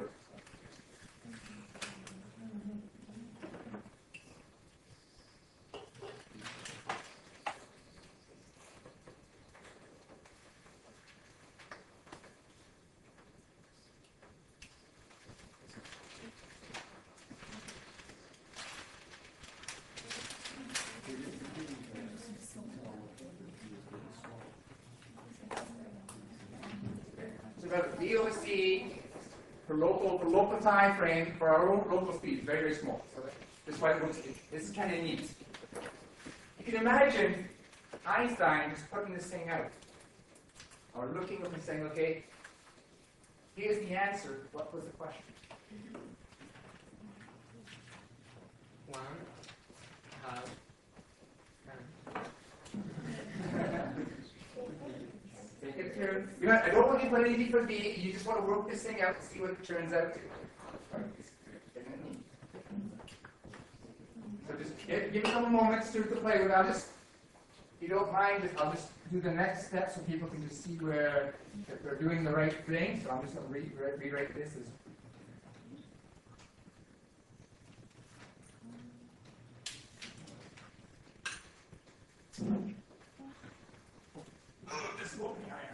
So about the V O C for local for local time frame for our own local speed, very very small. So that, this is why it looks, this is kind of neat. You can imagine Einstein just putting this thing out, or looking up and saying, okay, here's the answer. What was the question? One half. Take it through. You know, I don't want you to put anything for B. You just want to work this thing out and see what it turns out to. So just give, give me a couple moments to, to play with. I'll just, if you don't mind, just, I'll just do the next step so people can just see where if they're doing the right thing. So I'm just going to re, re, rewrite this as. Oh, this is what we hire.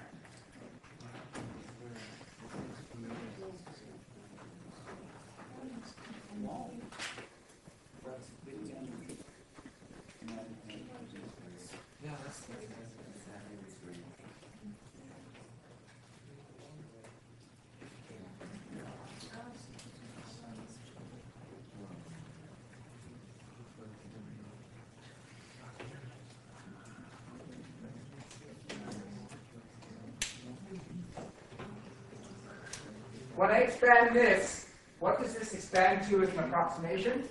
when I expand this, what does this expand to as an approximation?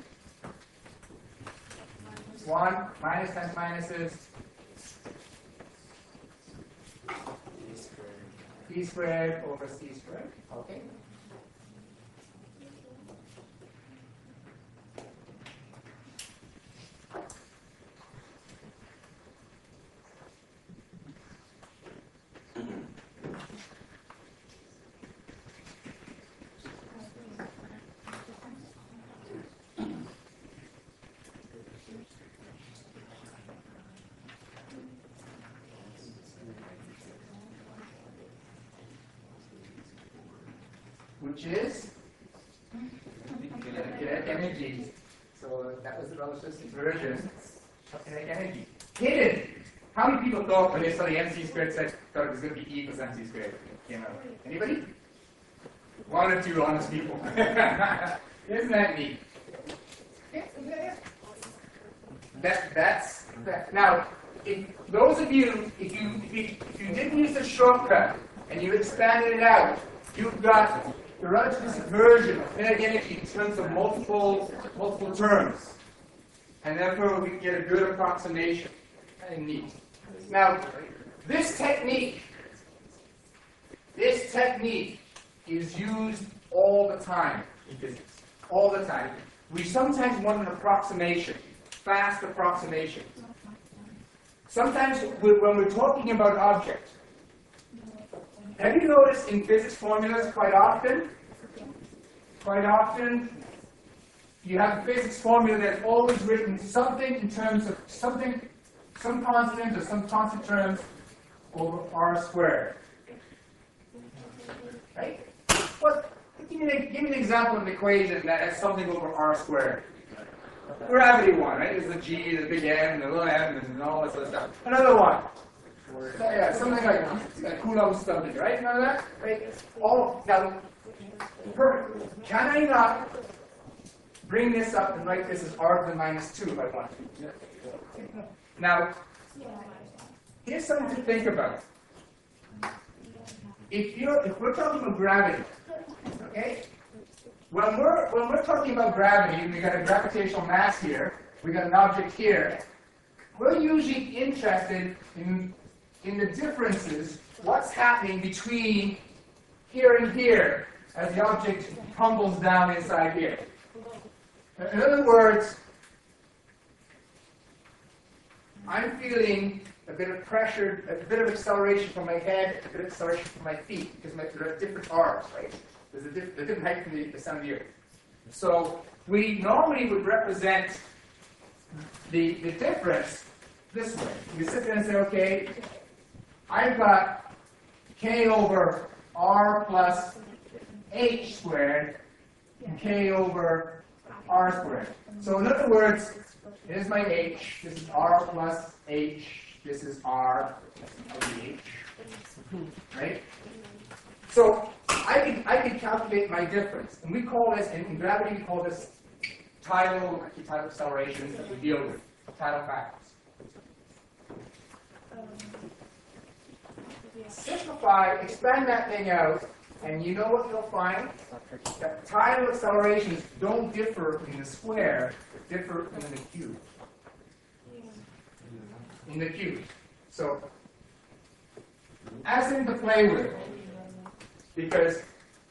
one minus times minuses p squared over c squared. Okay. Which is kinetic energy. So that was the relative version of kinetic energy. Hidden. How many people thought when they saw the mc squared said thought it was going to be E plus mc squared? You know, anybody? One or two honest people. Isn't that neat? That that's that. Now, if those of you, if you if you, if you didn't use the shortcut and you expanded it out, you've got the relativistic version of kinetic energy in terms of multiple multiple terms, and therefore we can get a good approximation. Kind of neat. Now, this technique, this technique is used all the time in physics. All the time. We sometimes want an approximation, fast approximation. Sometimes when we're talking about objects, have you noticed in physics formulas quite often, quite often, you have a physics formula that's always written something in terms of something, some constant or some constant terms over r squared. Right? What? Give me, an, give me an example of an equation that has something over r squared. Gravity one, right? There's the g, the big M, the little m, and all this other stuff. Another one. So, yeah, something like uh, Coulomb's something, right? None of that? Right? All, now, perfect. Can I not bring this up and write this as r to the minus two if I want to? Now, here's something to think about. If you're, if we're talking about gravity, okay? When we're when we're talking about gravity, we got a gravitational mass here, we got an object here. We're usually interested in in the differences, what's happening between here and here as the object tumbles down inside here. In other words, I'm feeling a bit of pressure, a bit of acceleration from my head, a bit of acceleration from my feet, because my, there are different R's, right? There's a, diff, a different height from the, the center of the earth. So we normally would represent the, the difference this way. You sit there and say, okay, I've got k over r plus h squared and k over r squared. So in other words, here's my h, this is r plus h, this is r plus h, right? So I can, I can calculate my difference. And we call this, in gravity we call this tidal, actually tidal accelerations that we deal with, tidal factors. Simplify, expand that thing out, and you know what you'll find? That tidal accelerations don't differ in the square, they differ in the cube. In the cube. So, as in to play with, because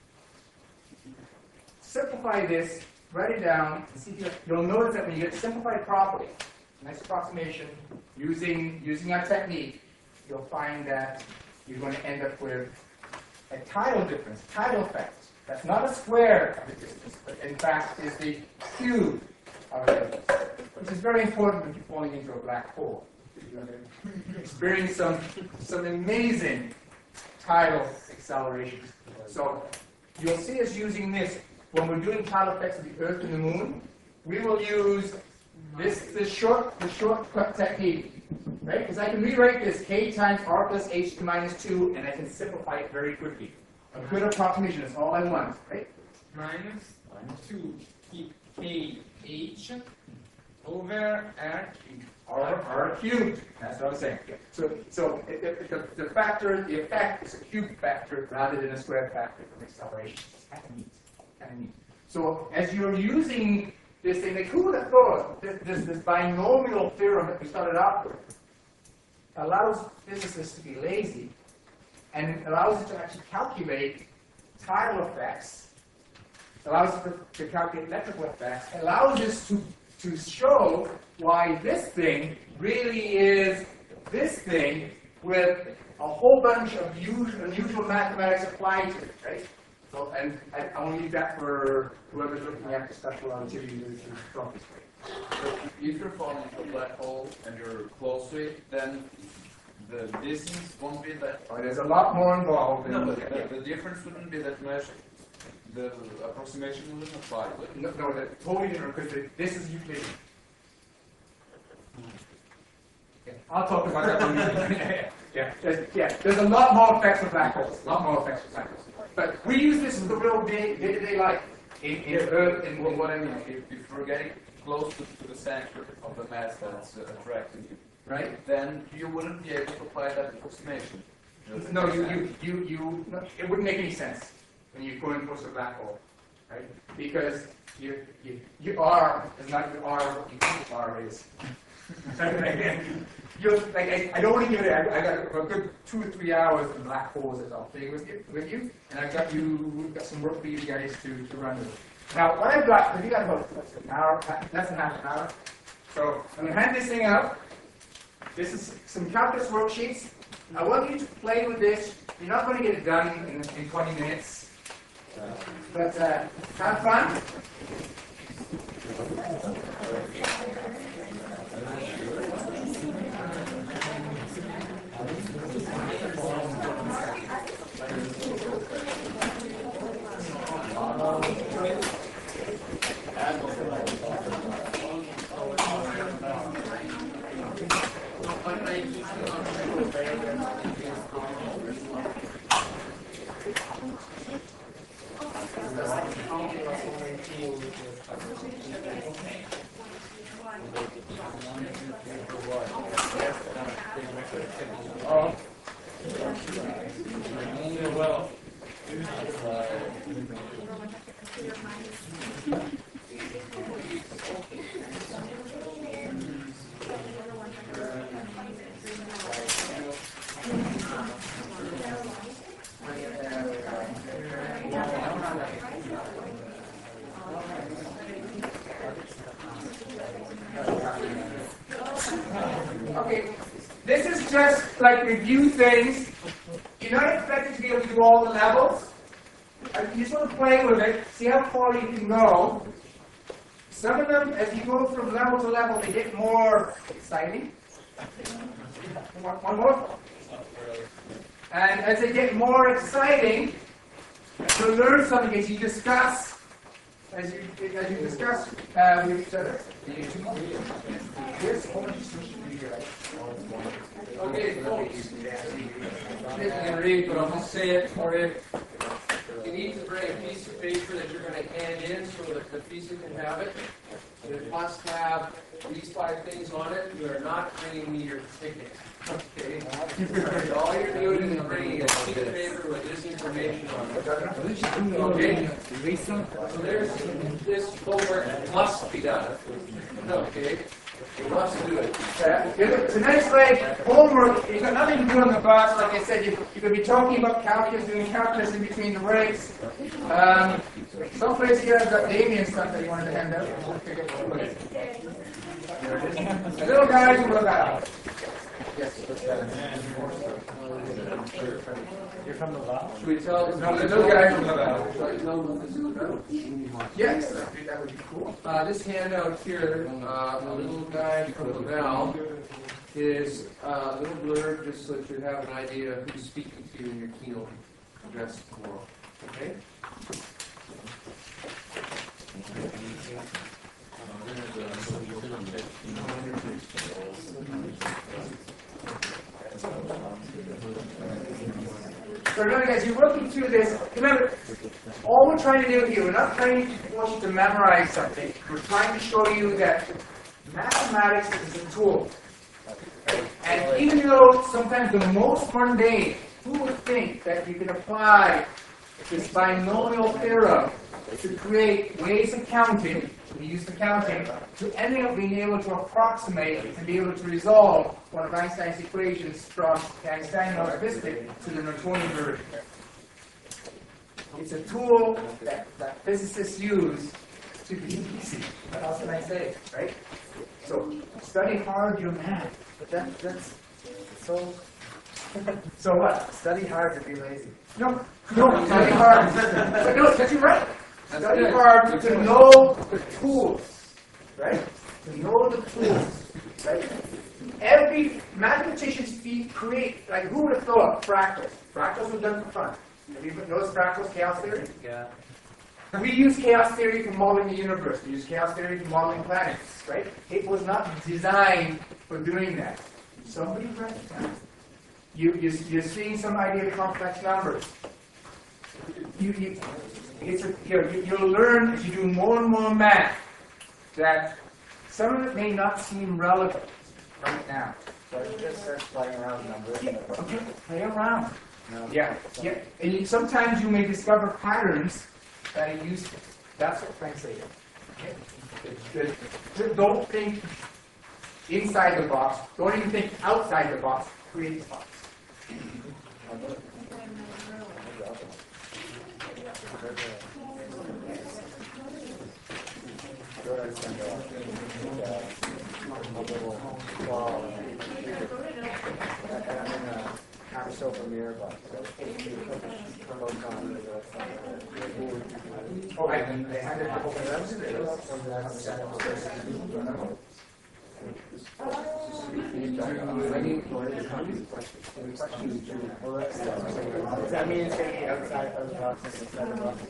simplify this, write it down, and see if you, you'll notice that when you get simplified properly, nice approximation, using, using our technique, you'll find that you're going to end up with a tidal difference, tidal effect. That's not a square of the distance, but in fact is the cube of the distance, which is very important when you're falling into a black hole. You're going to experience some, some amazing tidal accelerations. So you'll see us using this when we're doing tidal effects of the Earth and the Moon. We will use this, this short, the shortcut technique. Right? Because I can rewrite this k times r plus h to the minus two, and I can simplify it very quickly. A good approximation is all I want, right? Minus two k h over r R, R cubed. That's what I'm saying. So, so it, it, the, the factor, the effect is a cube factor rather than a square factor for acceleration. It's kind of neat. Kind of neat. So as you're using this thing, like who would have thought this, this, this binomial theorem that we started out with allows physicists to be lazy and allows you to actually calculate tidal effects, allows us to, to calculate electrical effects, allows us to, to show why this thing really is this thing with a whole bunch of usual, unusual mathematics applied to it, right? So, and I, I want to leave that for whoever's looking at the special relativity to talk this way. So if you're falling into a black hole and you're close to it, then the distance won't be that. Oh, there's a lot more involved. No, in but yeah. the, the difference wouldn't be that much. The approximation wouldn't apply. Would it? No, no, that's totally different because this is Euclidean. Yeah, I'll talk about that one. yeah, yeah, there's, yeah, there's a lot more effects with black holes. A lot more effects with black holes. But we use this in the real day, day-to-day life. In, in Earth, in, Well, in what I mean, if, if you're getting close to, to the center of the mass that's uh, attracting you, right? then you wouldn't be able to apply that approximation. Just- No, you, you, you, you, no, it wouldn't make any sense when you go in close to a black hole, right? Because you, you, you are is not you are what you think R is. you like I, I don't want to give it. I, I got a good two or three hours in black holes as I'll play with you, with you, and I've got you we've got some work for you guys to, to run with. Now, what I've got, we got about an hour, less than half an hour. So I'm gonna hand this thing out. This is some calculus worksheets. I want you to play with this. You're not going to get it done in, in twenty minutes. But uh, have fun. Okay, this is just like review things. You're not expected to be able to do all the levels. You just want to play with it, see how far you can go. Some of them, as you go from level to level, they get more exciting. One, one more. And as they get more exciting, you'll learn something as you discuss, as you as you discuss uh, with each other. Here's a whole bunch of switching here, right? Okay, folks. I'm going to read, but I'm going to say it for you. You need to bring a piece of paper that you're going to hand in so that the visa can have it. It must have these five things on it. You are not bringing me your ticket. Okay? All you're doing is bringing a piece of paper with this information on it. Okay? So there's this homework must be done. Okay? You must do it. Uh, tonight's like homework. You've got nothing to do on the bus. Like I said, you, you could be talking about calculus, doing calculus in between the breaks. Um, someplace here I've got Damien stuff that you wanted to hand out. We'll pick up one. The little guys will look out. Yes. You're from the lab? Should we tell No, the little guys will look out. Should I tell them this is about? Yes, that would be cool. Uh, this handout here, uh, a little guy from Laval, is uh, a little blurb just so that you have an idea of who's speaking to you in your keynote address tomorrow. Okay? So remember, guys, you're working through this. Remember, all we're trying to do here, we're not trying to force you to memorize something. We're trying to show you that mathematics is a tool. And even though sometimes the most mundane, who would think that you can apply this binomial theorem to create ways of counting, we use the counting, to ending up being able to approximate and be able to resolve one of Einstein's equations from the Einsteinian relativistic to the Newtonian version. It's a tool that, that physicists use to be easy. What else can I say, right? So study hard your math. But that, that's so. So what? Study hard to be lazy. No, no, study hard. But no, but you're right. That's Study good. hard Good to point. know the tools, right? To know the tools, right? Every mathematician's feet create, like who would have thought fractals? Fractals were done for fun. Have you noticed fractals, chaos theory? Yeah. We use chaos theory for modeling the universe. We use chaos theory for modeling planets, right? It was not designed for doing that. Somebody write it down. You, you, you're seeing some idea of complex numbers. You, you, it's a, you know, you, you'll learn as you do more and more math that some of it may not seem relevant right now. So you just start playing around with numbers. Yeah, okay, play around. No. Yeah, yeah. And you, sometimes you may discover patterns that are useful. That's what Frank said. Okay? It's good. Don't think inside the box. Don't even think outside the box. Create the box. I'm so familiar, but promote on Oh, I, I had it open up. Does that mean it's going to be outside of the box instead of the box?